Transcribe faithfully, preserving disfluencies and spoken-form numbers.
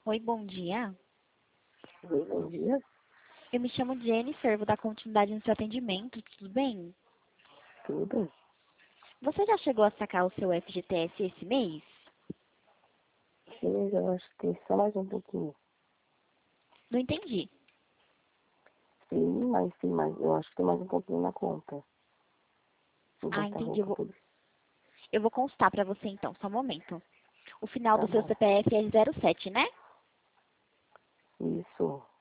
Oi, bom dia. Oi, bom dia. Eu me chamo Jennifer, vou dar continuidade no seu atendimento, tudo bem? Tudo? Você já chegou a sacar o seu F G T S esse mês? Chega, eu acho que tem só mais um pouquinho. Não entendi. Sim, mas tem mais, eu acho que tem mais um pouquinho na conta. Vou Ah, botar a entendi. Eu roupa vou, por eu vou constar pra você então, só um momento. O final Tá do seu bom. C P F é zero sete, né? Isso.